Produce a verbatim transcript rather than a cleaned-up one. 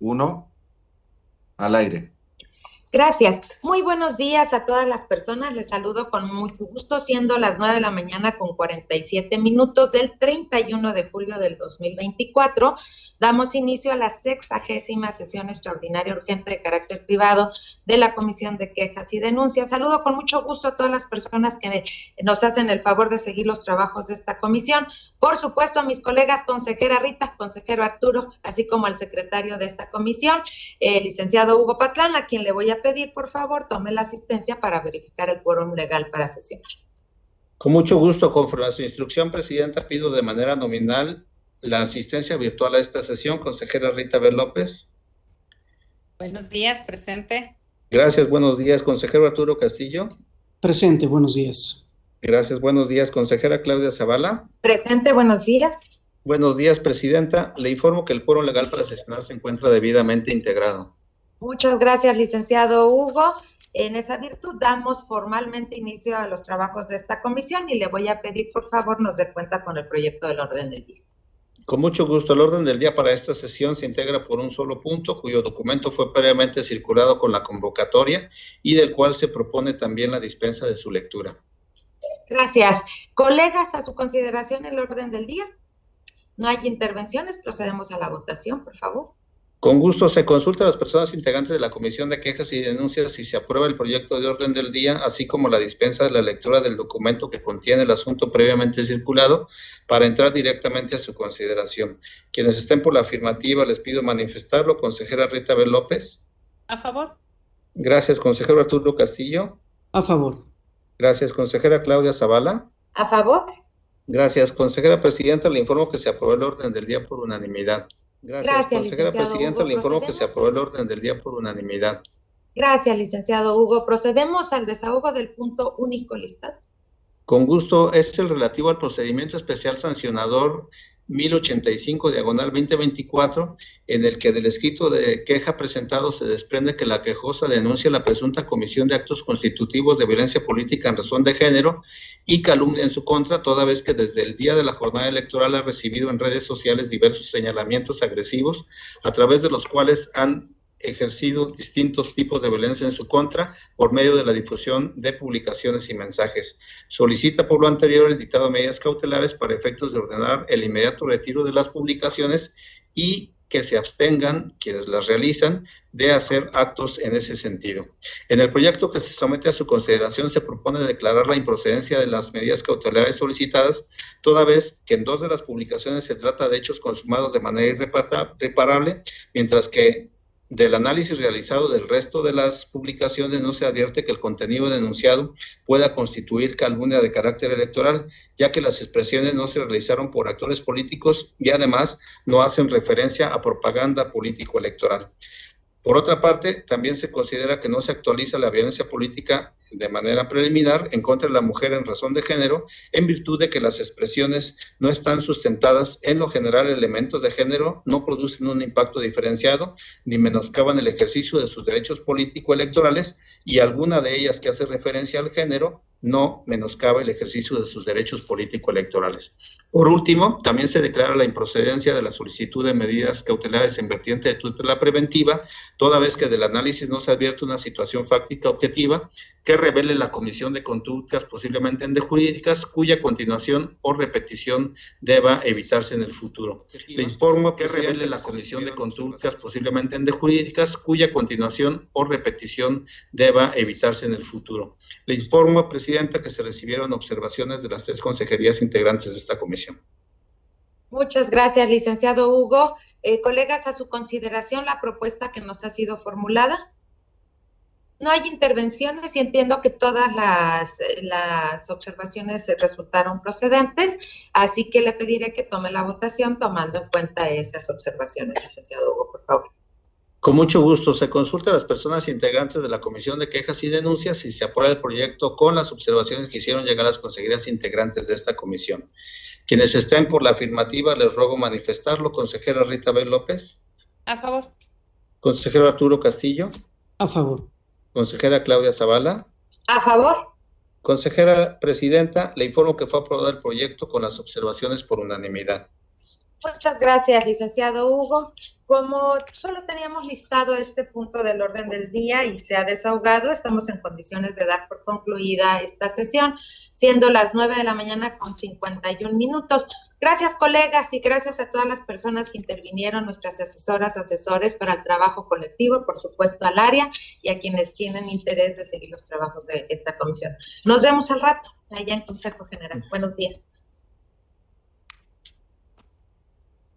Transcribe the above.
Uno, al aire. Gracias. Muy buenos días a todas las personas. Les saludo con mucho gusto, siendo las nueve de la mañana con cuarenta y siete minutos del treinta y uno de julio del dos mil veinticuatro. Damos inicio a la sexagésima sesión extraordinaria urgente de carácter privado de la Comisión de Quejas y Denuncias. Saludo con mucho gusto a todas las personas que nos hacen el favor de seguir los trabajos de esta comisión. Por supuesto, a mis colegas consejera Rita, consejero Arturo, así como al secretario de esta comisión, el licenciado Hugo Patlán, a quien le voy a pedir, por favor, tome la asistencia para verificar el quórum legal para sesionar. Con mucho gusto, conforme a su instrucción, Presidenta, pido de manera nominal la asistencia virtual a esta sesión. Consejera Rita B. López. Buenos días, presente. Gracias, buenos días. Consejero Arturo Castillo. Presente, buenos días. Gracias, buenos días. Consejera Claudia Zavala. Presente, buenos días. Buenos días, Presidenta. Le informo que el quórum legal para sesionar se encuentra debidamente integrado. Muchas gracias, licenciado Hugo. En esa virtud damos formalmente inicio a los trabajos de esta comisión y le voy a pedir, por favor, nos dé cuenta con el proyecto del orden del día. Con mucho gusto. El orden del día para esta sesión se integra por un solo punto, cuyo documento fue previamente circulado con la convocatoria y del cual se propone también la dispensa de su lectura. Gracias. Colegas, a su consideración el orden del día. No hay intervenciones, procedemos a la votación, por favor. Con gusto, se consulta a las personas integrantes de la Comisión de Quejas y Denuncias si se aprueba el proyecto de orden del día, así como la dispensa de la lectura del documento que contiene el asunto previamente circulado, para entrar directamente a su consideración. Quienes estén por la afirmativa, les pido manifestarlo. Consejera Rita B. López. A favor. Gracias, consejero Arturo Castillo. A favor. Gracias, consejera Claudia Zavala. A favor. Gracias, consejera Presidenta. Le informo que se aprobó el orden del día por unanimidad. Gracias, Gracias, consejera Presidenta. Hugo, le informo procedemos. que se aprobó el orden del día por unanimidad. Gracias, licenciado Hugo. Procedemos al desahogo del punto único listado. Con gusto, es el relativo al procedimiento especial sancionador mil ochenta y cinco, diagonal veinte veinticuatro, en el que del escrito de queja presentado se desprende que la quejosa denuncia la presunta comisión de actos constitutivos de violencia política en razón de género y calumnia en su contra, toda vez que desde el día de la jornada electoral ha recibido en redes sociales diversos señalamientos agresivos, a través de los cuales han ejercido distintos tipos de violencia en su contra por medio de la difusión de publicaciones y mensajes. Solicita por lo anterior el dictado de medidas cautelares para efectos de ordenar el inmediato retiro de las publicaciones y que se abstengan quienes las realizan de hacer actos en ese sentido. En el proyecto que se somete a su consideración se propone declarar la improcedencia de las medidas cautelares solicitadas, toda vez que en dos de las publicaciones se trata de hechos consumados de manera irreparable, mientras que del análisis realizado del resto de las publicaciones no se advierte que el contenido denunciado pueda constituir calumnia de carácter electoral, ya que las expresiones no se realizaron por actores políticos y además no hacen referencia a propaganda político-electoral. Por otra parte, también se considera que no se actualiza la violencia política de manera preliminar en contra de la mujer en razón de género, en virtud de que las expresiones no están sustentadas en lo general elementos de género, no producen un impacto diferenciado, ni menoscaban el ejercicio de sus derechos político-electorales, y alguna de ellas que hace referencia al género no menoscaba el ejercicio de sus derechos político-electorales. Por último, también se declara la improcedencia de la solicitud de medidas cautelares en vertiente de tutela preventiva, toda vez que del análisis no se advierte una situación fáctica objetiva que revele la comisión de conductas posiblemente indejurídicas, cuya continuación o repetición deba evitarse en el futuro. Le informo que revele la comisión de conductas posiblemente indejurídicas, cuya continuación o repetición deba evitarse en el futuro. Le informo, Presidenta, que se recibieron observaciones de las tres consejerías integrantes de esta comisión. Muchas gracias, licenciado Hugo. Eh, colegas, a su consideración la propuesta que nos ha sido formulada. No hay intervenciones y entiendo que todas las, las observaciones resultaron procedentes, así que le pediré que tome la votación tomando en cuenta esas observaciones, licenciado Hugo, por favor. Con mucho gusto, se consulta a las personas integrantes de la Comisión de Quejas y Denuncias si se aprueba el proyecto con las observaciones que hicieron llegar las consejerías integrantes de esta comisión. Quienes estén por la afirmativa, les ruego manifestarlo. Consejera Rita B. López. A favor. Consejero Arturo Castillo. A favor. Consejera Claudia Zavala. A favor. Consejera Presidenta, le informo que fue aprobado el proyecto con las observaciones por unanimidad. Muchas gracias, licenciado Hugo. Como solo teníamos listado este punto del orden del día y se ha desahogado, estamos en condiciones de dar por concluida esta sesión, siendo las nueve de la mañana con cincuenta y un minutos. Gracias, colegas, y gracias a todas las personas que intervinieron, nuestras asesoras, asesores para el trabajo colectivo, por supuesto al área y a quienes tienen interés de seguir los trabajos de esta comisión. Nos vemos al rato, allá en Consejo General. Buenos días.